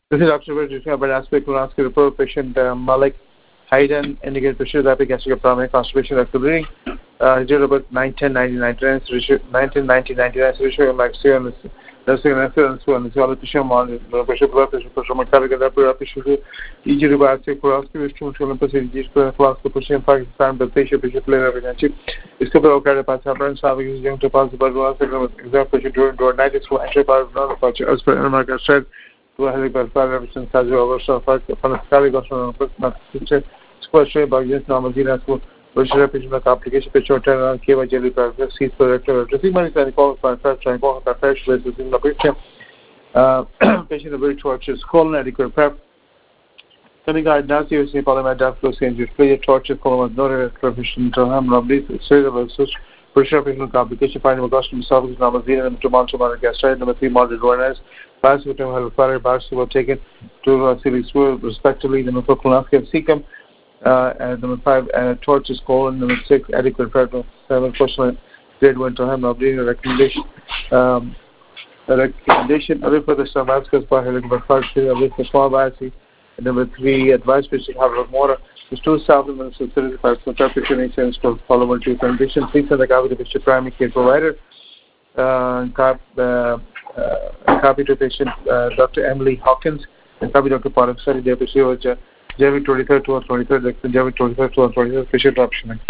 This is Dr. Virginia about aspect to ask report patient Malik Hayden indicated pressure rapid gastric primary constipation rectal bleeding. Due about 1999 ratio like nursing and tissue model pressure blood pressure cardiac pressure each reversing for oscillation to Olympus class pushing Pakistan the patient player इसके ऊपर ओकर पास अपन साबिक जंग to pass but was exact pressure during night is for entry part of as per Mark said to have a further since as over so far from the cardiac hospital square by just normal dinas for pressure patient application pressure turn के वजह से पर seat पर रखते हैं मैंने call पर try को का fresh versus in the picture patient a very tortuous colon adequate prep coming out now seriously polymer diaphragm changes play a tortuous colon not a proficient to ham lovely cerebral such pressure patient complication finding a custom esophagus normal zero and to monsomal gastritis number 3 moderate duodenus paracetamol have further paracetamol taken to civics respectively the colonoscopy of cecum and number 5 tortuous colon number 6 adequate prep 7 personal grade 1 to ham lovely recommendation other further survival by number 5 with the small biopsy and number 3 advice patient have more is 2 supplements of 35 preparation insurance to follow multi condition please send the copy to the primary care provider copy to patient Dr. Emily Hawkins and copy Dr. Param Sari January 23rd to 23rd January 23rd to 23rd patient option